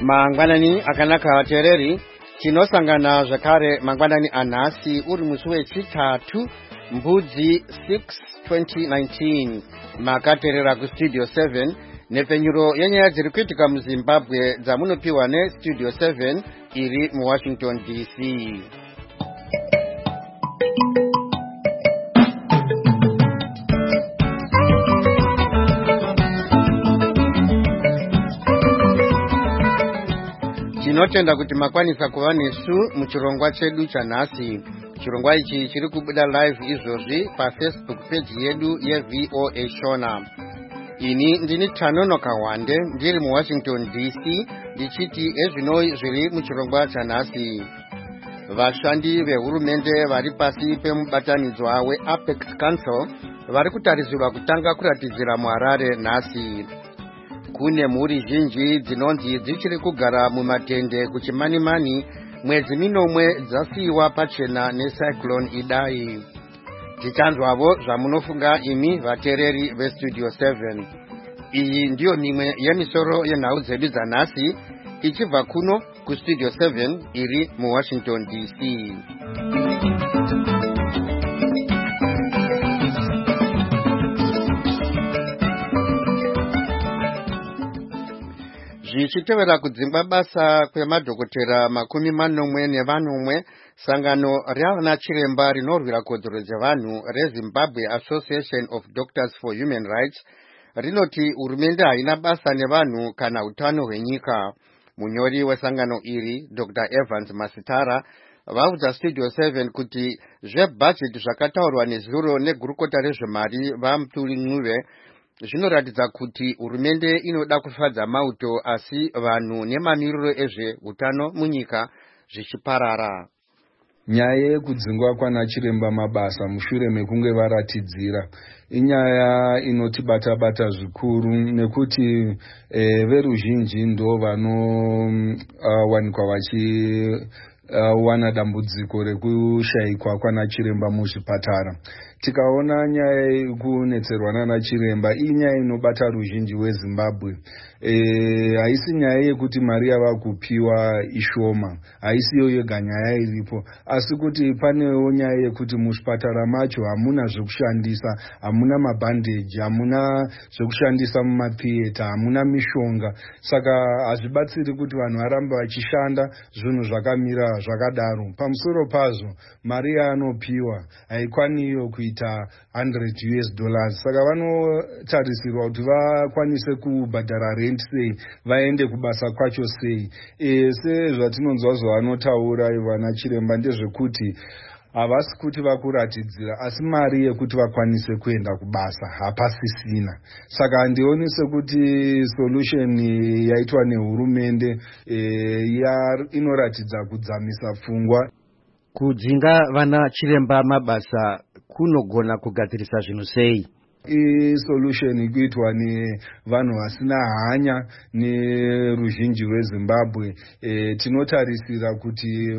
Mangwanani akanaka vateereri, tinosangana zvakare mangwanani anhasi uri musi wechitatu mbudzi 6 2019 makateerera kustudio 7 nepfenyuro yenyaya dziri kuitika muZimbabwe dzamunopiwa nestudio 7 iri muWashington DC. Tinotenda kuti makwanisa kuva nesu muchirongwa chedu chanhasi. Chirongwa ichi chiri kubuda live izvozvi paFacebook page yedu yeVOA Shona. Ini ndini Tanono Kawande ndiri muWashington DC ndichiti ezvinoi zviri muchirongwa chanhasi. Vashandi vehurumende vari pasi pemubatanidzwa weApex Council vari kutarisirwa kutanga kuratidzira muHarare nhasi. Kune mhuri zhinji dzinonzi dzichiri kugara mumatende kuchimanimani mwedzi minomwe dzasiyiwa pachena necyclone Idai. Tichanzwavo zvamunofunga imi vateereri vestudio 7. Iyi ndiyo mimwe yemisoro yenhau dzedu dzanhasi ichibva kuno kustudio 7 iri muWashington DC. Zvichitevera kudzingwa basa kwemadhokotera 40 sangano rana chiremba rinorwira kodzero dzevanhu reZimbabwe Association of Doctors for Human Rights rinoti hurumende haina basa nevanhu kana utano hwenyika. Munyori wesangano iri Dr. Evans Masitara vaudza studio 7 kuti zvebhajeti zvakataurwa nezuro negurukota rezvemari vaMutuli Ncube zvinoratidza kuti hurumende inoda kufadza mauto asi vanhu nemamiriro ezveutano munyika zvichiparara. Nyaya yekudzingwa kwana chiremba mabasa mushure mekunge varatidzira inyaya inotibata zvikuru nekuti veruzhinji ndo vanowanikwa wana dambudziko rekushayikwa kwana chiremba muzvipatara. Tikaona nyaya yekunetserwa nana chiremba inyaya inobata ruzhinji weZimbabwe. Haisi nyaya yekuti mari yavakupiwa ishoma, haisiyo yega nyaya iripo, asi kuti panewo nyaya yekuti muzvipatara macho hamuna zvekushandisa, hamuna mabhandeji, hamuna zvekushandisa mumatheater, hamuna mishonga. Saka hazvibatsiri kuti vanhu varambe vachishanda zvinhu zvakamira zvakadaro. Pamusoro pazvo mari yaanopiwa haikwaniyo kuita $100. Saka vanotarisirwa kuti vakwanise kubhadhara rent sei, vaende kubasa kwacho sei. Sezvatinonzwa zvavanotaura vana chiremba ndezvekuti havasi kuti vakuratidzira asi mari yekuti vakwanise kuenda kubasa hapasisina. Saka handioni sekuti solution yaitwa nehurumende inoratidza kudzamisa pfungwa. Kudzinga vana chiremba mabasa kunogona kugadzirisa zvinhu sei? Solution kuitwa nevanhu vasina hanya neruzhinji rweZimbabwe. Tinotarisira kuti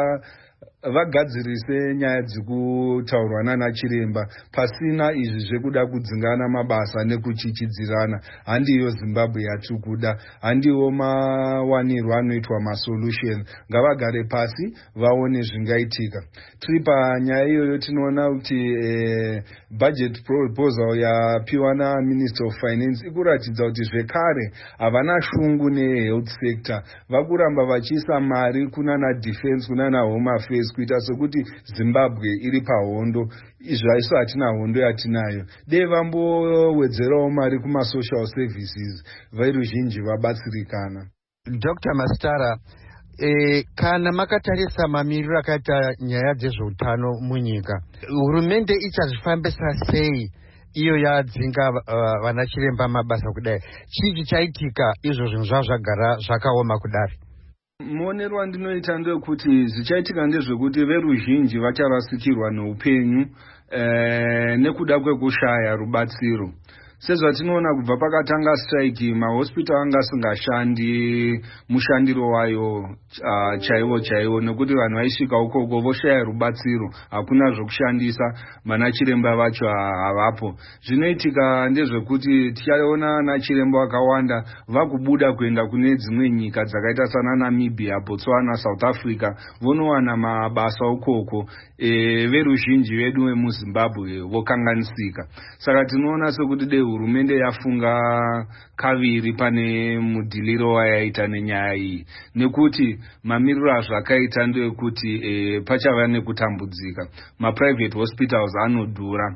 vagadzirise nyaya dzekutaurwa nana chiremba pasina izvi zvekuda kudzingana mabasa nekuchichidzirana. Handiyo Zimbabwe yatiri kuda, handiwo mawanirwo anoitwa masolution. Ngavagare pasi vaone zvingaitika. Tiri panyaya iyoyo tinoona kuti budget proposal yapiwa naMinister of Finance ikuratidza kuti zvekare havana shungu nehealth sector. Vakuramba vachiisa mari kunana defense, kunana home affairs kuita sekuti Zimbabwe iri pahondo. Izvaiso hatina hondo yatinayo. Dei vambowedzerawo mari kumasocial services veruzhinji vabatsirikana. Dr. Masitara, kana makatarisa mamiriro akaita nyaya dzezveutano munyika, hurumende ichazvifambisa sei iyo yadzinga vana chiremba mabasa kudai? Chii chaitika izvo zvinhu zvagara zvakaoma kudari? Muonero wandinoita ndewekuti zvichaitika ndezvekuti veruzhinji vacharasikirwa neupenyu nekuda kwekushaya rubatsiro. sezvatinoona kubva pakatanga strike mahospital anga asingashandi mushandiro wayo chaiwo nekuti vanhu vaisvika ukoko voshaya rubatsiro, hakuna zvokushandisa, vana chiremba vacho havapo. Zvinoitika ndezvekuti tichaona ana chiremba vakawanda vakubuda kuenda kune dzimwe nyika dzakaita sana Namibia, Botswana, South Africa, vonowana mabasa ukoko. Veruzhinji vedu vemuZimbabwe vokanganisika. Saka tinoona sekuti hurumende yafunga kaviri pane mudhiliro wayaita nenyaya iyi, nekuti mamiriro azvakaita ndeyekuti pachava nekutambudzika. Maprivate hospitals anodhura.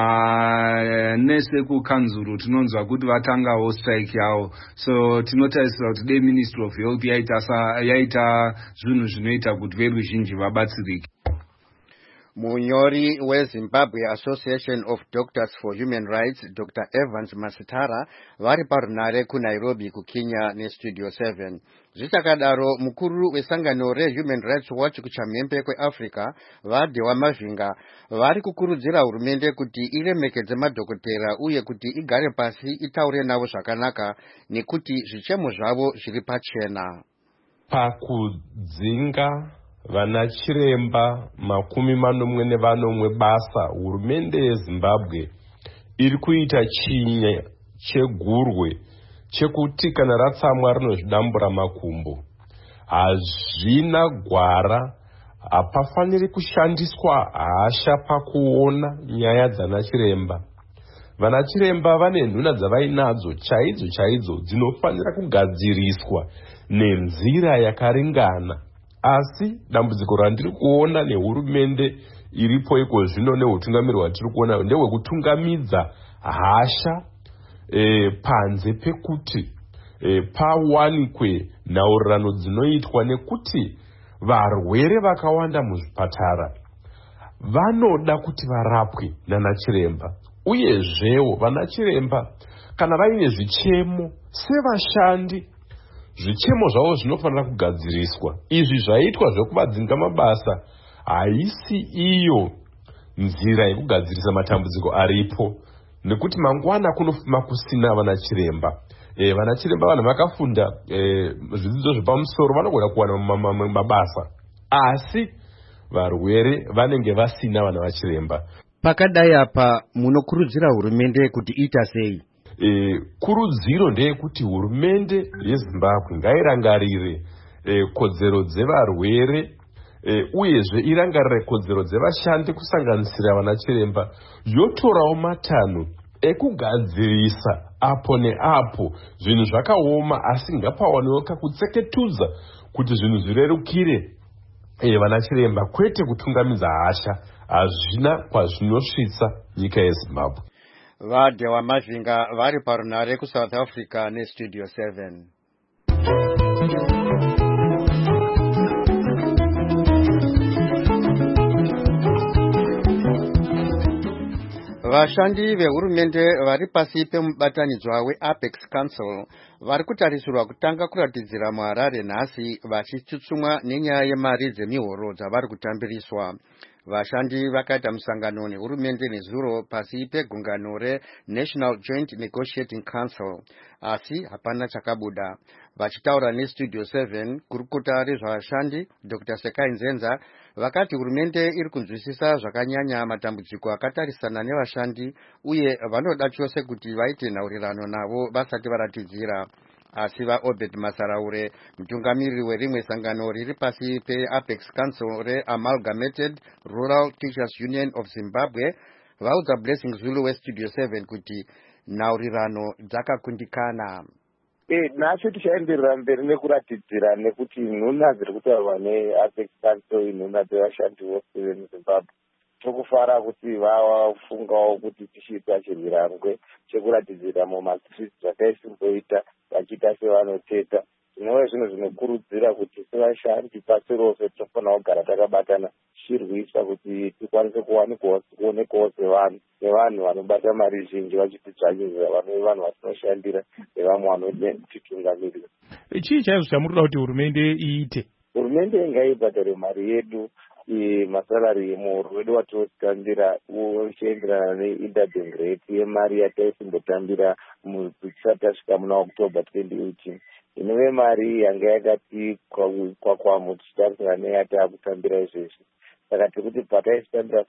Manese ekukanzuru tinonzwa kuti vatangawo strike yavo. So tinotarisira kuti Ministry of Health yaita zvinhu zvinoita kuti veruzhinji vabatsirike. Munyori weZimbabwe Association of Doctors for Human Rights, Dr. Evans Masitara, vari parunare kuNairobi kuKenya neStudio 7. Zvichakadaro mukuru wesangano reHuman Rights Watch kuchamhembe kweAfrica, Vadewa Mavinga, vari kukurudzira hurumende kuti iremekedze madhokotera uye kuti igare pasi itaure navo zvakanaka nekuti zvichemo zvavo zviri pachena. Pakudzinga vana chiremba 40 basa, hurumende yeZimbabwe iri kuita chinye chegurwe chekuti kana ratsamwa rinozvidambura makumbo. Hazvina gwara, hapafaniri kushandiswa hasha pakuona nyaya dzana chiremba. Vana chiremba vane nhuna dzavainadzo chaidzo dzinofanira kugadziriswa nenzira yakaringana. Asi dambudziko randiri kuona nehurumende iripo iko zvino nehutungamiri hwatiri kuona ndehwekutungamidza hasha panze pekuti pawanikwe nhaurirano dzinoitwa, nekuti varwere vakawanda muzvipatara vanoda kuti varapwe nana chiremba. Uyezvewo vana chiremba kana vaine zvichemo sevashandi, zvichemo zvavo zvinofanira kugadziriswa. Izvi zvaitwa zvekuvadzinga mabasa haisi iyo nzira yekugadzirisa matambudziko aripo, nekuti mangwana kunofuma kusina vana chiremba. Vana chiremba vanhu vakafunda zvidzidzo zvepamusoro vanogona kuwana mabasa, asi varwere vanenge vasina vana vachiremba. Pakadai apa munokurudzira hurumende kuti ita sei? Kurudziro ndeyekuti hurumende yeZimbabwe ngairangarire kodzero dzevarwere, uyezve irangarire kodzero dzevashandi kusanganisira vana chiremba, yotorawo matanho ekugadzirisa apo neapo zvinhu zvakaoma, asi ngapawanewo kakutseketudza kuti zvinhu zvirerukire vana chiremba, kwete kutungamidza hasha. Hazvina kwazvinosvitsa nyika yeZimbabwe. Vadewa Mavinga vari parunare kuSouth Africa neStudio 7. Vashandi vehurumende vari pasi pemubatanidzwa weApex Council vari kutarisirwa kutanga kuratidzira muHarare nhasi, vachitsutsumwa nenyaya yemari dzemihoro dzavari kutambiriswa. Vashandi vakaita musangano nehurumende nezuro pasi pegungano reNational Joint Negotiating Council, asi hapana chakabuda. Vachitaura neStudio 7, kurukota rezvavashandi Dr. Sekai Nzenza vakati hurumende iri kunzwisisa zvakanyanya matambudziko akatarisana nevashandi uye vanoda chose kuti vaite nhaurirano navo vasati varatidzira. Asi vaObed Masaraure, mutungamiri werimwe sangano riri pasi peApex Council reAmalgamated Rural Teachers Union of Zimbabwe, vaudza Blessing Zulu weStudio 7 kuti nhaurirano dzakakundikana. Nacho tichaenderera mberi nekuratidzira, nekuti nhuna dziri kutaurwa neApex Council, nhuna dzevashandi vose vemuZimbabwe, tokufara kuti vafungawo kuti tichiita chirwirangwe chekuratidzira mumastreets zvakaisimboita vachiita sevanoteta. Zvinova zvinhu zvinokurudzira kuti sevashandi pasi rose tinofanira kugara takabatana tichirwisa kuti tikwanise kuonekawo sevanhu nevanhu vanobata mari zhinji vachitidzvanyirira, vanove vanhu vatinoshandira nevamwe vanotitungamirira. Chii chaizvo chamurikuda kuti hurumende iite? hurumende ngaibhadhare mari yedu masalari emuhoro wedu watinotambira uchienderana neinterbank rate yemari yataisimbotambira tisati tasvika muna October 2018. Inove mari yanga yakati kwakwamo tichitarisana neyataakutambira izvezvi. Saka tirikuti pataisitambira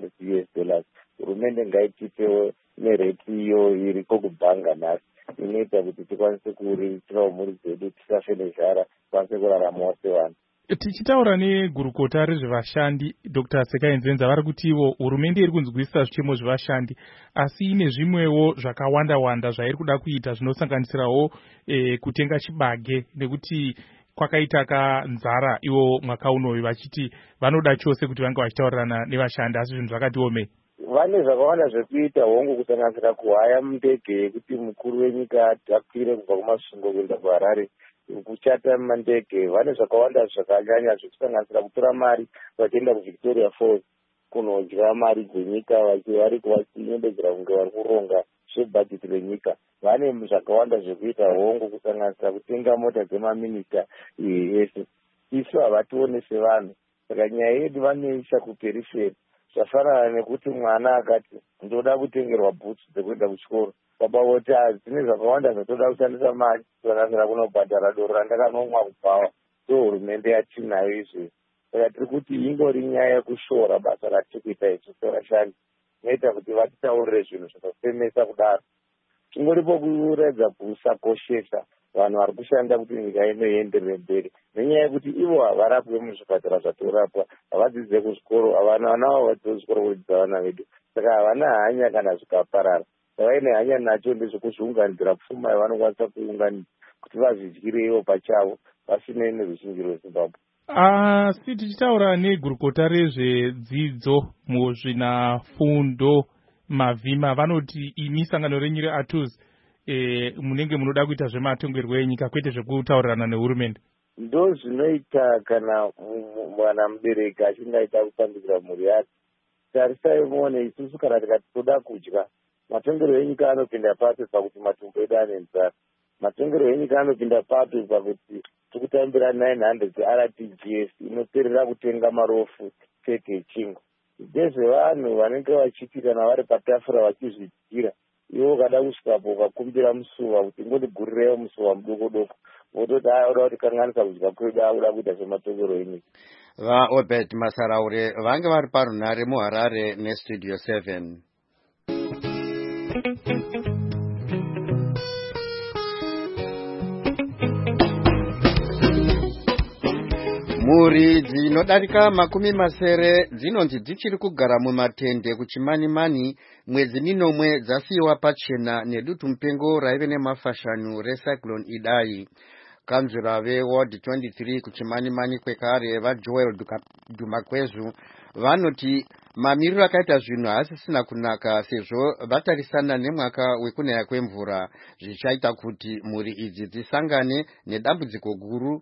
$500, hurumende ngaitipewo nerate iyo iriko kubhanga nhasi inoita kuti tikwanise kuriritirawo mhuri dzedu tisafe nezhara, tikwanise kuraramawo sevanhu. Tichitaura negurukota rezvevashandi Dr. Sekaenzenza vari kuti ivo hurumende iri kunzwisa zvichemo zvevashandi asi ine zvimwewo zvakawanda zvairi kuda kuita zvinosanganisirawo kutenga chibage nekuti kwakaita kanzara ivo mwaka unoyu vachiti vanoda chose kuti vange vachitaurirana nevashandi asi zvinhu zvakati omei. Vane zvakawanda zvekuita hongu kusanganisira kuhaya mundege yekuti mukuru wenyika akwire kubva kumasvingo kuenda kuHarare kuchata mandege. Vane zvakawanda zvakanyanya zvekusanganisira kutora mari vachienda kuVictoria Falls kunodya mari dzenyika vari kuvachinyembedzera kunge vari kuronga zvebhajeti renyika. Vane zvakawanda zvekuita hongu kusanganisira kutenga mota dzemaminista ese. Isu havatione sevanhu, saka nyaya yedu vanoisa kuperiferi. Zvafanana nekuti mwana akati ndoda kutengerwa bhutsu dzekuenda kuchikoro, baba voti dzine zvakawanda zvatoda kushandisa mari kusanganisira kunobhadhara doro randakanomwa kubvawa. So hurumende yatinayo izvezvi. Saka tiri kuti ingori nyaya yekushora basa ratiri kuita isu sevashandi, inoita kuti vatitaurire zvinhu zvakafemesa kudaro. Ingoripo kuredza kusakoshesa vanhu vari kushanda kuti nyika inoenderere mberi, nenyaya yekuti ivo havarapwe muzvipatara zvatorapwa, havadzidze kuzvikoro, vanawo havadzidze kuzvikoro kudzidza vana vedu. Saka havana hanya kana zvikaparara. Savaine hanya nacho ndezvekuzviunganidzira pfuma yavanokwanisa kuunganidza kuti vazvidyire ivo pachavo vasinei neruzhinji rweZimbabwe. Asi tichitaura negurukota rezvedzidzo muzvinafundo mavhima vanoti imi sangano renyu reATUS munenge munoda kuita zvematongerwo enyika kwete zvekutaurirana nehurumende. Ndo zvinoita kana mwana mubereki achinge aita kutambudzira mhuri yake. Tarisai muone isusu kana tikati toda kudya, matongero enyika anopinda papi pakuti matumbu edu ane nzara. Matongero enyika anopinda papi pakuti tikutambira 900 RTGS inoperera kutenga marofu tete echingwa. Ndezvevanhu vanenge vachiti kana vari patafura vachizvidyira, iwo kada kusvikapo ukakumbira musuva kuti ngondigurirewo musuva mudoko doko, vototi oda kuti kanganisa kudya kwedu akuda kuita sematongero enyika. vaObert Masaraure vange vari parunhare muHarare neStudio 7. Mhuri dzinodarika 70 dzinonzi dzichiri kugara mumatende kuchimanimani mwedzi minomwe dzasiyiwa pachena nedutu mupengo raive nemafashanu recyclone Idai. Kanzura veWard 23 kuchimanimani kwekare vaJoel Dumakwezu vanoti mamiriro akaita zvinhu asisina kunaka sezvo vatarisana nemwaka wekunaya kwemvura zvichaita kuti mhuri idzi dzisangane nedambudziko guru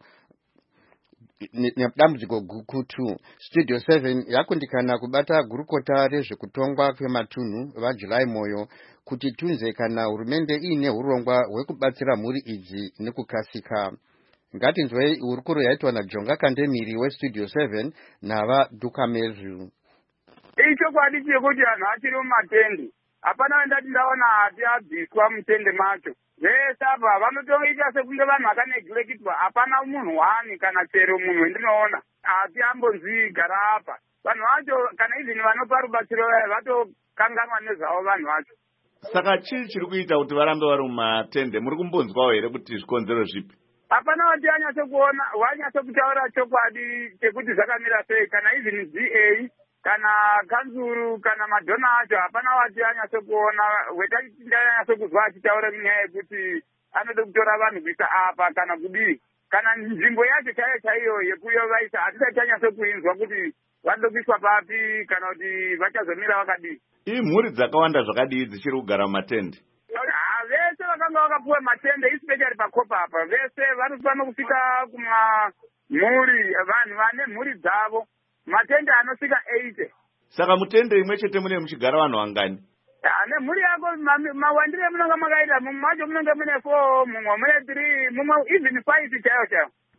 nedambudziko gukutu. Studio 7 yakundikana kubata gurukota rezvekutongwa kwematunhu vaJulai Moyo kuti tunze kana hurumende iine urongwa hwekubatsira mhuri idzi nekukasika. Ngatinzwei hurukuro yaitwa naJonga Kandemiri weStudio 7 nava Dukamezu. Ichokwadi chekuti anhu achiri mumatende hapana ndati ndaona ati abviswa mutende macho. Vese apa vanotoita sekunge vanhu vakanegilekitwa, hapana munhu wani kana chero munhu wendinoona ati ambonzi gara apa. Vanhu vacho kana izini vanopa rubatsiro vatokanganwa nezvavo vanhu vacho. Saka chii chiri kuita kuti varambe vari mumatende? Muri kumbonzwawo here kuti zvikonzero zvipi? Hapana wati anyatsokuona, wanyatsokutaura chokwadi chekuti zvakamira sei, kana izini GA kana kanzuru kana madhona acho hapana wati anyatsokuona. Wetati ndanyatsokuzwa achitaura munyaya yekuti anode kutora vanhu kuisa apa kana kudii, kana nzvimbo yacho chaiyo chaiyo yekuyovaisa hatisati tanyatsokuinzwa kuti vanode kuiswa papi kana kuti vachazomira vakadii. Imhuri dzakawanda zvakadii dzichiri kugara mumatende? Vese vakanga vakapuwa matende especially pakopa apa, vese vanofana kusvika kumamhuri, vanhu vane mhuri dzavo matende anosvika 80. Saka mutende imwe chete mune muchigara vanhu vangani? Nemhuri yako mawandire munonga makaita, mumwe macho munonga mune 4, mumwe mune 3, mumwe even 5 chaiyo chaiyo.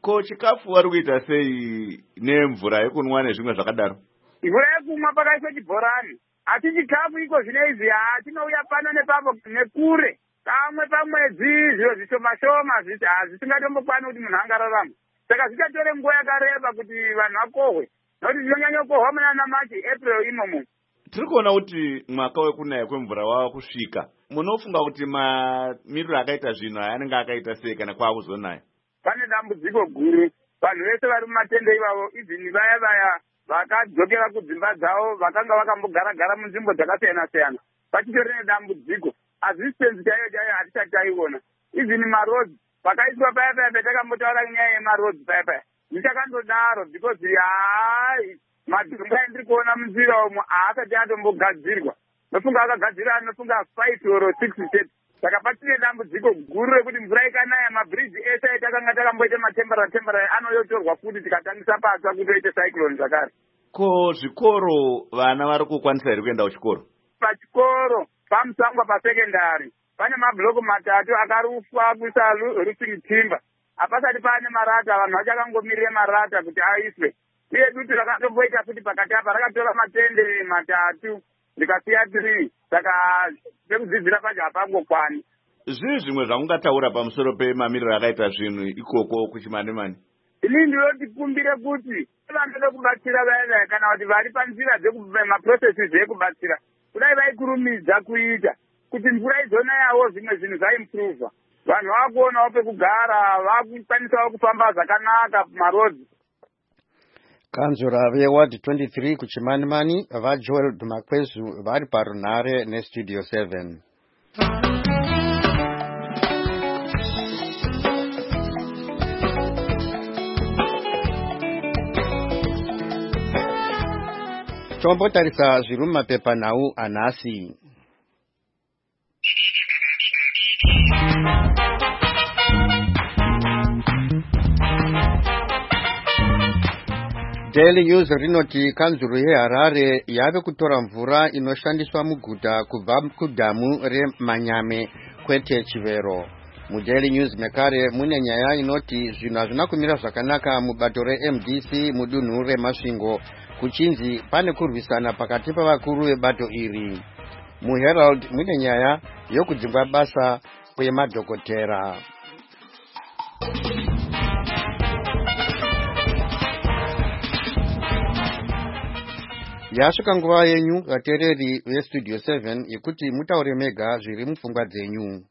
Ko chikafu vari kuita sei nemvura yekunwa nezvimwe zvakadaro? Mvura yekumwa pakaiswa chibhorani, asi chikafu iko zvinezvi chinouya pano nepapo nekure, kamwe pamwedzi, zviro zvishoma-shoma hazvisingatombokwana kuti munhu angararama. Saka zvichatore nguva yakareba kuti vanhu vakohwe, nokuti zvinonyanya kukohwa muna Machi, April imomo. Tiri kuona kuti mwaka wekunaya kwemvura wava kusvika. Munofunga kuti mamiriro akaita zvinhu anenge akaita sei kana kwakuzonaya? Pane dambudziko guru. Vanhu vese vari mumatende ivavo, izini vaya vakadzokera kudzimba dzavo, vakanga vakambogara munzvimbo dzakasiyana-siyana, vachitori nedambudziko. Asistenzi chaiyo hatisati taiona. Izini marodzi, vakaiswa paya patakambotaura nyaya yemarodzi paya. Ndichakandodaro because madhumba endiri kuona munzira umo haasati atombogadzirwa. Nofunga akagadzira anofunga 5 or 6 steps. Saka patine dambudziko guru rekuti mvura ikanaya mabridge ese atakanga takamboita matembera anoyotorwa futi tikatangisa patsva kutoite cyclone zvakare. Ko zvikoro vana vari kukwanisa here kuenda kuchikoro? Pachikoro pamusangwa pasekendari pane mabloko 3 akarufwa kuisa roofing timber. Hapasati pane marata, vanhu vachakangomirire marata kuti aiswe. Uye dutu rakatomboita futi pakati apa rakatora matende 3 ndikasiya 3, saka pekudzidzira pacho hapangokwani. Zvii zvimwe zvamungataura pamusoro pemamiriro akaita zvinhu ikoko kuchimani-mani? Ini ndinotikumbire kuti vanode kubatsira vaya kana kuti vari panzira dzemaprocesses ekubatsira kudai vaikurumidza kuita kuti mvura izonayawo zvimwe zvinhu zvaimprova. Vanhu vakuonawo pekugara, vakukwanisawo kufamba zvakanaka marodzi. Kanzura veward 23 kuchimani-mani vaJoel Dhumakwezu vari parunhare nestudio 7. Tombotarisa zviri mumapepanhau anhasi. Daily News rinoti kanzuru yeHarare yave kutora mvura inoshandiswa muguta kubva kudhamu reManyame kwete Chivero. MuDaily News mekare mune nyaya inoti zvinhu hazvina kumira zvakanaka mubato reMDC mudunhu reMasvingo kuchinzi pane kurwisana pakati pavakuru vebato iri. MuHerald mune nyaya yokudzingwa basa kwemadhokotera. Yasvika nguva yenyu vateereri vestudio 7 yekuti mutaure mega zviri mupfungwa dzenyu.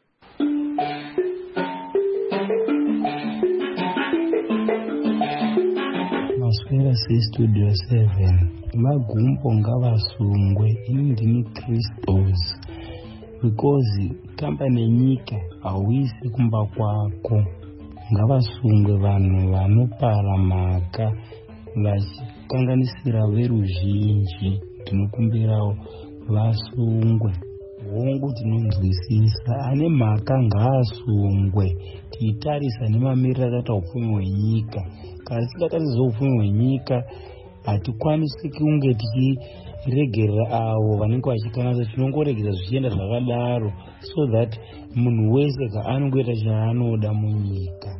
Maswera sestudio 7 magumbo ngavasungwe. Ini ndini Christos because tamba nenyika hauisi kumba kwako. Ngavasungwe vanhu vanopara mhaka vachikanganisira veruzhinji. Tinokumbirawo vasungwe. Hongu tinonzwisisa ane mhaka ngaasungwe. Tiitarisa nemamiriro akaita upfumi hwenyika. Kana tisingatarisa upfumi hwenyika hatikwanisi kunge tichiregerera avo vanenge vachikanganisa. Tinongoregera zvichienda zvakadaro so that munhu wese kaanongoita chaanoda munyika.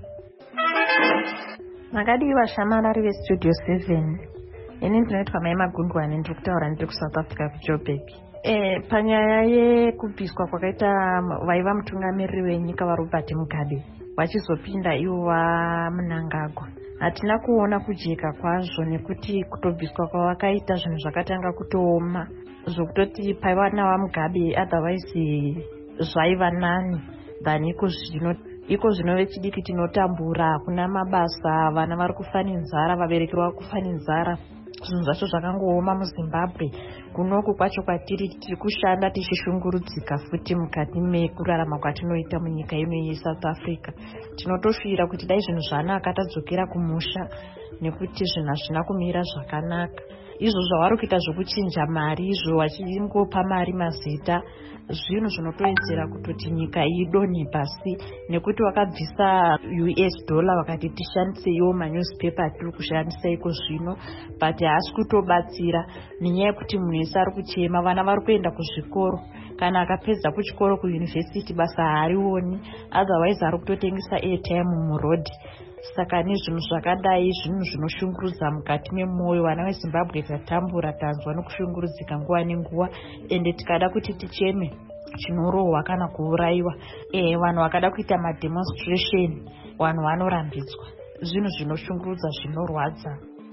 Makadii vashamarari vestudio 7. Ini ndinoitwa Mai Magundwane, ndiri kutaura ndiri kuSouth Africa kuJoburg. Panyaya yekubviswa kwakaita vaiva mutungamiriri wenyika vaRobert Mugabe vachizopinda ivo vaMnangagwa, hatina kuona kujeka kwazvo nekuti kutobviswa kwavakaita zvinhu zvakatanga kutooma zvokutoti paiva navaMugabe otherwise zvaiva nani than iko zvino vechidiki tinotambura, hakuna mabasa, vana vari kufa nenzara, vabereki vari kufa nenzara. Zvinhu zvacho zvakangooma muZimbabwe. Kunoku kwacho kwatiri tiri kushanda tichishungurudzika futi mukati mekurarama kwatinoita munyika ino yeSouth Africa. Tinotofira kuti dai zvinhu zvanaka tadzokera kumusha nekuti zvinhu hazvina kumira zvakanaka. Izvo zvavari kuita zvokuchinja mari, izvo vachingopa mari mazita, zvinhu zvinotoedzera kutoti nyika idonhe pasi nekuti vakabvisa US dollar vakati tishandisewo manewspaper tiri kushandisa iko zvino, but haasi kutobatsira nenyaya yekuti munhu wese ari kuchema. Vana vari kuenda kuzvikoro, kana akapedza kuchikoro kuyunivhesiti basa haarioni, otherwise ari kutotengesa airtime murodhi. saka nezvinhu zvakadai zvinhu zvinoshungurudza mukati memwoyo. Vana veZimbabwe tatambura, tanzwa nokushungurudzika nguva nenguva, ende tikada kuti ticheme chinorohwa kana kuurayiwa. Vanhu vakada kuita mademonstration, vanhu vanorambidzwa. Zvinhu zvinoshungurudza, zvinorwadza.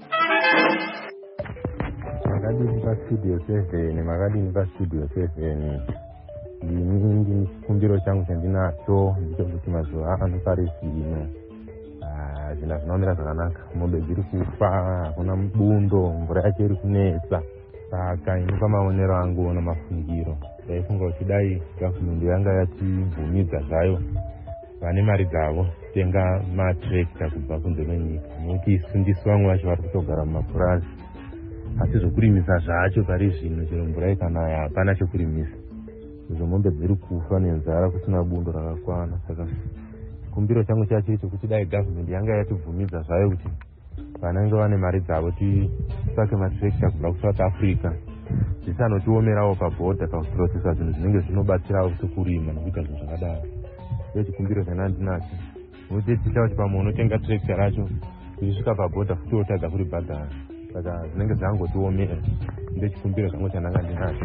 Makadini pastudio 7, makadini pastudio 7. Ndini chikumbiro changu chandinacho ndechekuti mazuva ano pari zvino zvinhu zvinomira zvakanaka, mombe dziri kufa, hakuna mubundo, mvura yacho iri kunetsa. Saka ini pamaonero angu namafungiro ndaifunga kuti dai gavhumende yanga yatibvumidza zvayo vane mari dzavo tenga matrekta kubva kunze kwenyika, nokuti isu ndisu vamwe vacho vari kutogara mumapurazi, asi zvokurimisa zvacho pari zvino chero mvura ikanaya hapana chokurimisa. Izo mombe dziri kufa nenzara kusina bundo rakakwana. Saka chikumbiro changu chacho icho kuti dai gavhumende yanga yatibvumidza zvayo kuti vanenge vane mari dzavo titsvake matrekta kubva kuSouth Africa, zvisanotiomerawo pabhodha pakuprocesa zvinhu zvinenge zvinobatsirawo sekurima nekuita zvinhu zvakadaro. Iyo chikumbiro chandinacho, nokuti ticha kuti pamwe unotenga trekta racho kuisvika pabhodha futi wotadza kuribhadhara. Saka zvinenge zvangotiomera. Ndicho chikumbiro changu chandanga ndinacho.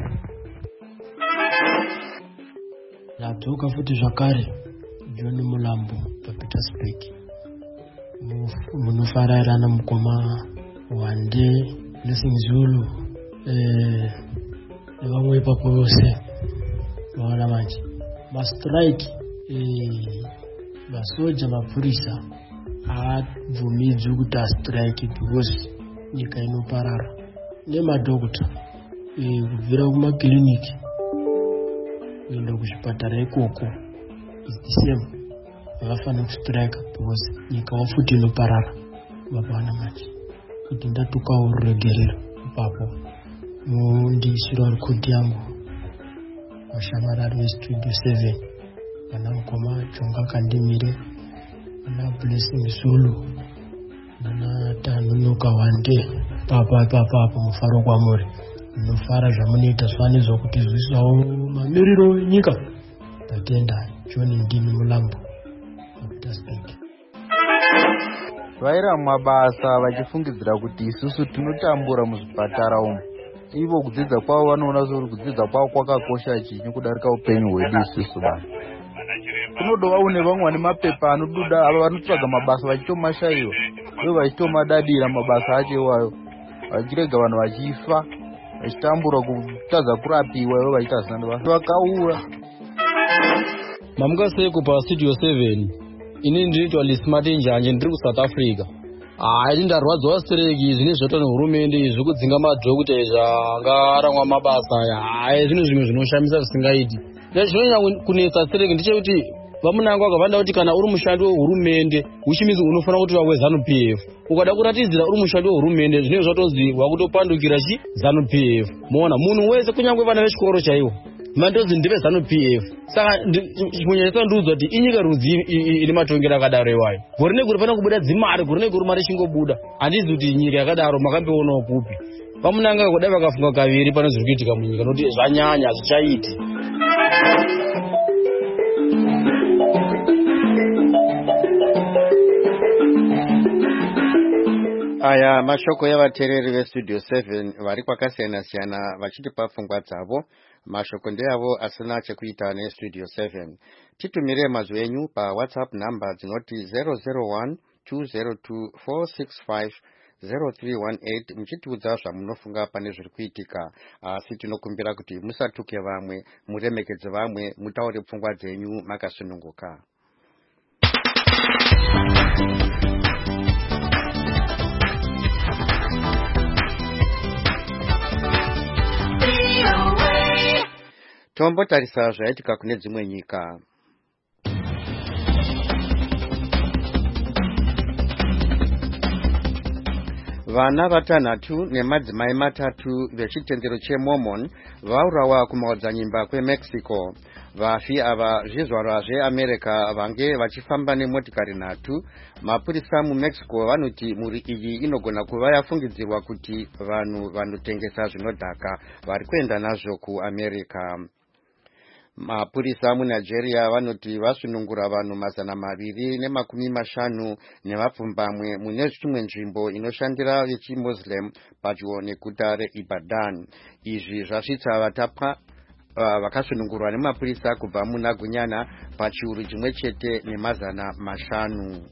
Ndadzoka futi zvakare, John Mulambo paPietersburg. Munofararana mukoma Wande, Blessing Zulu, nevamwe ipapo vose vaona manje. Mastrike, masoja, mapurisa haabvumidzwi kuti astrike because nyika inoparara. Nemadhokota kubvira kumakiliniki kuenda kuzvipatara ikoko is the same. Vakafanira kustrike because nyika wafuti inoparara. Vapawana manje kuti ndatukawo ruregerero ipapo mundisira rekodi yangu vashamarari vestudio 7, vana mukoma Chonga Kandimire, vana Blessing Zulu, vana Tanunuka Wande. Papo mufaro kwamuri munofara zvamunoita zvafanirwa kuti zvisawo mamiriro enyika. Tatenda. John Ndini Mulambo paPietersburg. Vaira mumabasa vachifungidzira kuti isusu tinotambura muzvipatara umu, ivo kudzidza kwavo vanoona kuti kudzidza kwavo kwakakosha chinyi kudarika upenyu hwedu isusu bana. Kunodova une vamwe vane mapepa anoduda, ava vanotsvaga mabasa vachitomashaiwa, ivo vachitomadadira mabasa acho iwayo, vachirega vanhu vachifa, vachitambura kutadza kurapiwa, ivo vachiita zina vanhu vakaura. Mamuka seko pa Studio 7. Ini ndiriitwa Lismati Njanje, ndiri kuSouth Africa. Ini ndarwadzwa strike zvine zvoitwa nehurumende zvekudzinga madhokota angaramwa mabasa aya. Zvino zvimwe zvinoshamisa zvisingaiti. Zvinonyanya kunetsa strike ndechekuti vamunangwa vakavanda kuti kana uri mushandi wehurumende uchimizi unofanira kuti vawe ZANU-PF. Ukada kuratidzira uri mushandi wehurumende zvinenge zvatozi wakutopandukira ZANU-PF. Muona munhu wese kunyange vana vechikoro chaiwo mandozi ndive ZANU-PF. Saka munyanyisa ndudzwa kuti inyika rudzi ine matongero akadaro iwayo. Gore negore pana kubuda dzimari, gore negore mari chingobuda. Handizi kuti nyika yakadaro makambeonawo kupi. Vamunanga kudai vakafunga kaviri pane zviri kuitika munyika nokuti zvanyanya hazvichaiti. Aya mashoko yavateereri vestudio 7 vari kwakasiyana-siyana vachitipa pfungwa dzavo. Mashoko ndeavo asina chekuita nestudio 7. Titumire mazwi enyu paWhatsApp namba dzinoti 001 202 465 0318 muchitiudza zvamunofunga pane zviri kuitika. Asi tinokumbira kuti musatuke vamwe, muremekedze vamwe, mutaure pfungwa dzenyu makasununguka. Tombotarisa zvaitika kune dzimwe nyika. Vana vatanhatu nemadzimai matatu vechitendero cheMormon vaurawa kumaodzanyimba kweMexico. Vafi ava zvizvarwa zveAmerica vange vachifamba nemotikari nhatu. Mapurisa muMexico vanoti mhuri iyi inogona kuva yafungidzirwa kuti vanhu vanotengesa zvinodhaka vari kuenda nazvo kuAmerica. Mapurisa muNigeria vanoti vasunungura vanhu 250 nevapfumbamwe mune zvimwe nzvimbo inoshandira vechimuslim padyo neguta reIbadan. Izvi zvasvitsa vatapwa vakasunungurwa nemapurisa kubva muna Gunyana pachiuru chimwe chete ne500.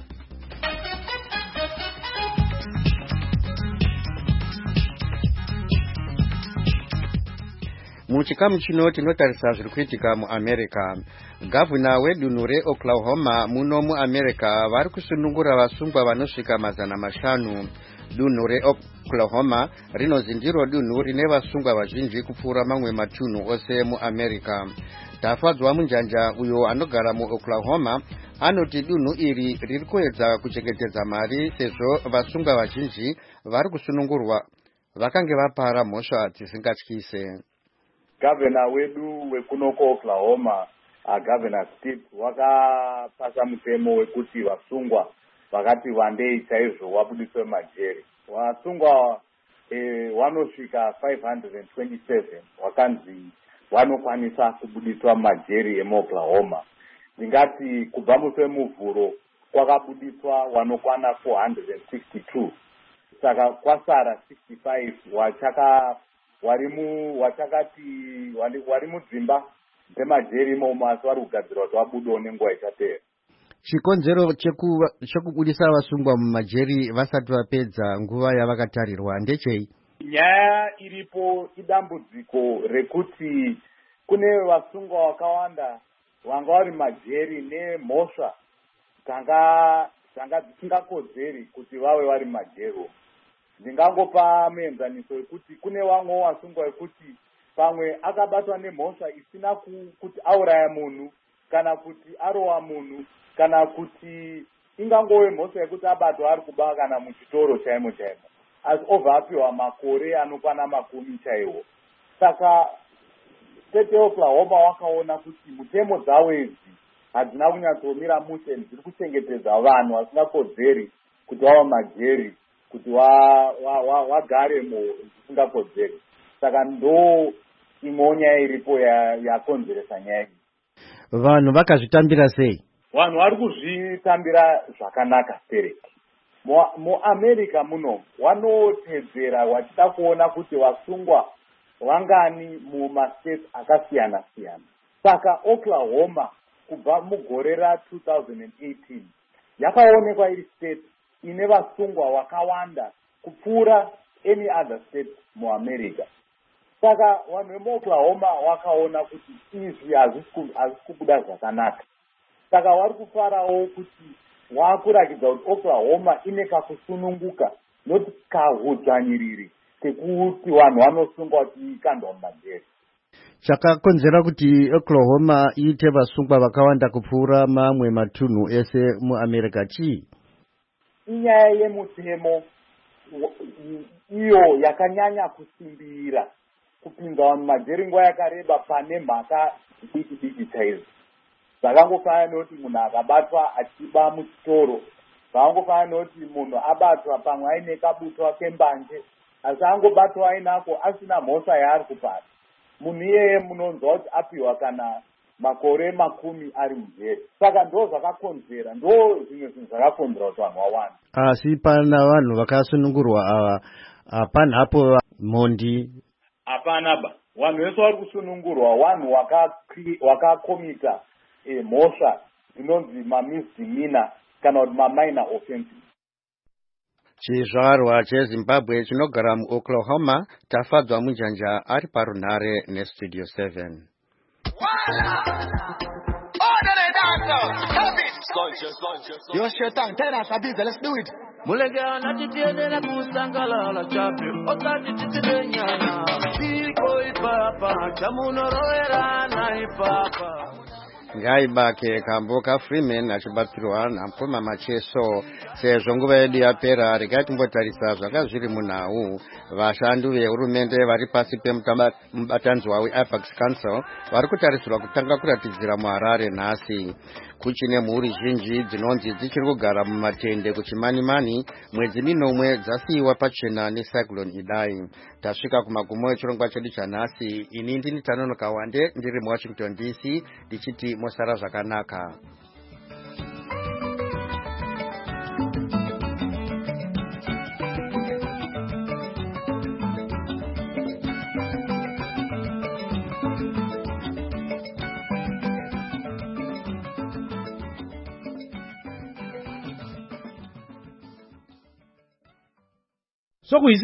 Muchikamu chino tinotarisa zviri kuitika muAmerica. Gavana wedunhu reOklahoma muno muAmerica vari kusunungura vasungwa vanosvika 500. Dunhu reOklahoma rinonzi ndiro dunhu rine vasungwa vazhinji kupfuura mamwe matunhu ose muAmerica. Tafadzwa munjanja uyo anogara muOklahoma anoti dunhu iri riri kuedza kuchengetedza mari sezvo vasungwa vazhinji vari kusunungurwa vakange vapara mhosva dzisingatyise. Gavana wedu wekunoko Oklahoma, Governor Stitt, wakapasa mutemo wekuti vasungwa vakati wandei chaizvo wabudiswe majeri. Vasungwa vanosvika 527 wakanzi vanokwanisa kubudiswa majeri emuOklahoma. Ndingati kubva musi wemuvhuro kwakabudiswa vanokwana 462. Saka kwasara 65 wari mudzimba dzemajeri imomo asi vari kugadzirwa kuti vabudewo nenguva ichateera. Chikonzero chekubudisa vasungwa mumajeri vasati vapedza nguva yavakatarirwa ndechei? Nyaya iripo idambudziko rekuti kune vasungwa vakawanda vanga vari majeri nemhosva dzanga dzisingakodzeri kuti vave vari majeri. Ndingangopa muenzaniso wekuti kune vamwe vasungwa wekuti pamwe akabatwa nemhosva isina kuti auraya munhu kana kuti arova munhu kana kuti ingangove mhosva yekuti abatwa ari kuba kana muchitoro chaimo chaimo, asi obva apiwa makore anokwana 10 chaiwo. Saka state yeOklahoma wakaona kuti mutemo dzavo idzi hadzina kunyatsomira mushe, dziri kuchengetedza vanhu vasingakodzeri kuti vava majeri, kuti wagaremo zvisingakodzeri. Saka ndo imwe nyaya iripo yakonzeresa nyaya iyi. Vanhu vakazvitambira sei? Vanhu vari kuzvitambira zvakanaka stereki. MuAmerica muno vanotedzera vachida kuona kuti vasungwa vangani mumastate akasiyana siyana. Saka Oklahoma kubva mugore ra2018 yakaonekwa iri state ine vasungwa vakawanda kupfuura any other state muAmerica. Saka vanhu vemuOklahoma vakaona kuti izvi hazisi kubuda zvakanaka. Saka vari kufarawo kuti vakurakidza kuti Oklahoma ine kakusununguka noti kahudzvanyiriri kekuti vanhu vanosungwa kuti ikandwa mumajeri. Chakakonzera kuti Oklahoma iite vasungwa vakawanda kupfuura mamwe matunhu ese muAmerica chii? Inyaya yemutemo iyo yakanyanya kusimbira kupinza vanhu majeri nguva yakareba pane mhaka diki chaidzo. Zvakangofanana nekuti munhu akabatwa achiba muchitoro, zvakangofanana nekuti munhu abatwa pamwe aine kabutwa kembanje, asi angobatwa ainako asina mhosva yaari kupata. Munhu iyeye munonzwa kuti apiwa kana makore 10 ari mujeri. Saka ndo zvakakonzera, ndo zvimwe zvinhu zvakakonzera kuti vanhu wawanda. Asi pana vanhu vakasunungurwa ava hapana hapo mhondi? Hapana ba. Vanhu vese vari kusunungurwa vanhu wakakomita mhosva dzinonzi mamisdemeanor kana kuti maminor offenses. Chizvarwa cheZimbabwe chinogara muOklahoma tafadzwa munjanja ari parunhare neStudio 7. Yo Shetan, tell us a bit, let's do it. Mulega na titiene na kusangala la chapi, otati titinenyana. Siko ipapa, chamuno roera na ipapa. Ngaibake Kamboka Freeman achibatsirwa naMpuma Macheso. Sezvo nguva yedu yapera, regai timbotarisa zvakazviri munhau. Vashandi vehurumende vari pasi pemubatanzwa weApex Council vari kutarisirwa kutanga kuratidzira muHarare nhasi. kuchine mhuri zhinji dzinonzi dzichiri kugara mumatende kuchimanimani mwedzi minomwe dzasiyiwa pachena necyclone Idai. Tasvika kumagumo echirongwa chedu chanhasi. Ini ndini Tanonoka Wande ndiri muWashington DC ndichiti mosara zvakanaka. So